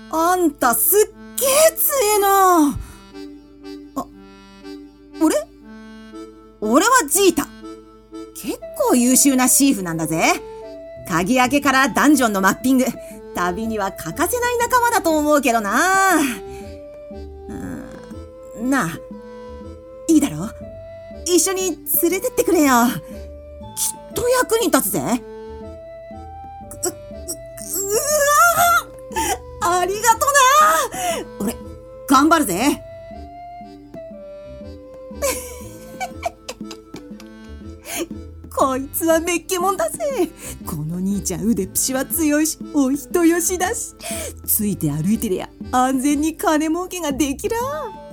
あんたすっげえ強えな。俺はジータ。結構優秀なシーフなんだぜ。鍵開けからダンジョンのマッピング、旅には欠かせない仲間だと思うけどな。なあ、いいだろ？一緒に連れてってくれよ。きっと役に立つぜ。ありがとな。俺、頑張るぜ。こいつはめっけもんだぜ。この兄ちゃん腕っぷしは強いし、お人よしだし、ついて歩いてりゃ安全に金儲けができら。